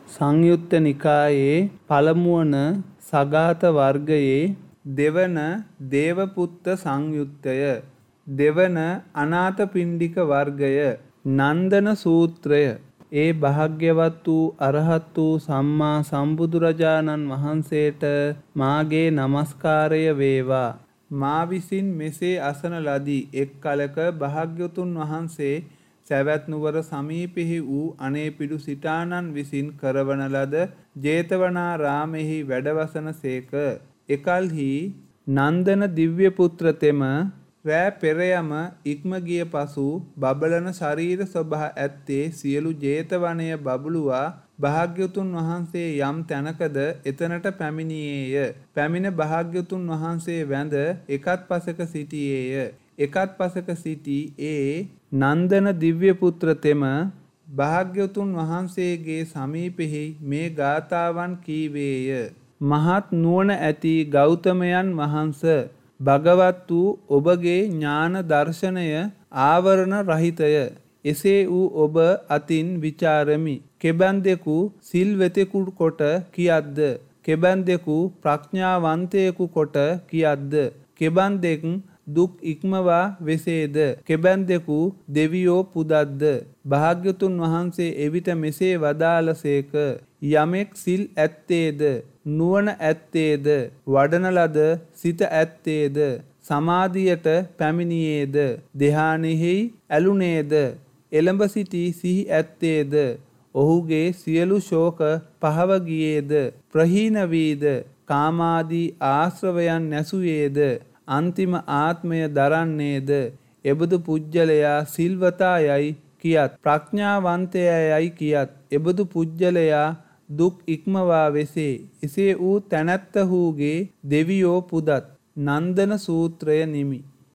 සංයුත්ත නිකායේ පළමුවන සගාත වර්ගයේ දෙවන දේවපුත්ත සංයුත්තය, දෙවන අනාථපිණ්ඩික වර්ගය, නන්දන සූත්‍රය. ඒ භාග්‍යවත් වූ අරහත් වූ සම්මා සම්බුදුරජාණන් වහන්සේට මාගේ නමස්කාරය වේවා. මා විසින් මෙසේ අසන ලදී. එක් කලක භාග්‍යවතුන් වහන්සේ සැවැත් නුවර සමීපෙහි වූ අනේපිඩු සිටානන් විසින් කරවන ලද ජේතවනාරාමෙහි වැඩවසන සේක. එකල්හි නන්දන දිව්‍ය පුත්‍ර තෙම රෑ පෙරයම ඉක්ම ගිය පසු බබලන ශරීර ස්වභා ඇත්තේ සියලු ජේතවනය බබළුවා භාග්‍යවතුන් වහන්සේ යම් තැනකද එතනට පැමිණියේය. පැමිණ භාග්‍යවතුන් වහන්සේ වැඳ එකත් පසක සිටියේය. එකත් පසක සිටි ඒ නන්දන දිව්‍ය පුත්‍ර තෙම භාග්‍යවතුන් වහන්සේගේ සමීපෙහි මේ ගාථාවන් කීවේය. මහත් නුවණ ඇති ගෞතමයන් වහන්ස, භගවත් වූ ඔබගේ ඥාන දර්ශනය ආවරණ රහිතය. එසේ වූ ඔබ අතින් විචාරමි. කෙබැන්දෙකු සිල්වෙතෙකු කොට කියද්ද? කෙබැන්දෙකු ප්‍රඥාවන්තයෙකු කොට කියද්ද? කෙබැන්දෙක් දුක් ඉක්මවා වෙසේද? කෙබැන්දෙකු දෙවියෝ පුදද්ද? භාග්‍යවතුන් වහන්සේ එවිට මෙසේ වදාළසේක. යමෙක් සිල් ඇත්තේද, නුවණ ඇත්තේද, වඩන ලද සිත ඇත්තේද, සමාධියට පැමිණියේද, ධ්‍යානෙහි ඇලුනේද, එළඹ සිටි සිහි ඇත්තේද, ඔහුගේ සියලු ශෝක පහව ගියේද, ප්‍රහීන වීද, කාමාදී ආශ්‍රවයන් නැසුයේද, අන්තිම ආත්මය දරන්නේද, එබඳු පුජ්‍යලයා සිල්වතා යයි කියත්, ප්‍රඥාවන්තයා යයි කියත්, එබඳු පුජ්‍යලයා දුක් ඉක්මවා වෙසේ. එසේ වූ තැනැත්තහුගේ දෙවියෝ පුදත්. නන්දන සූත්‍රය නිමි.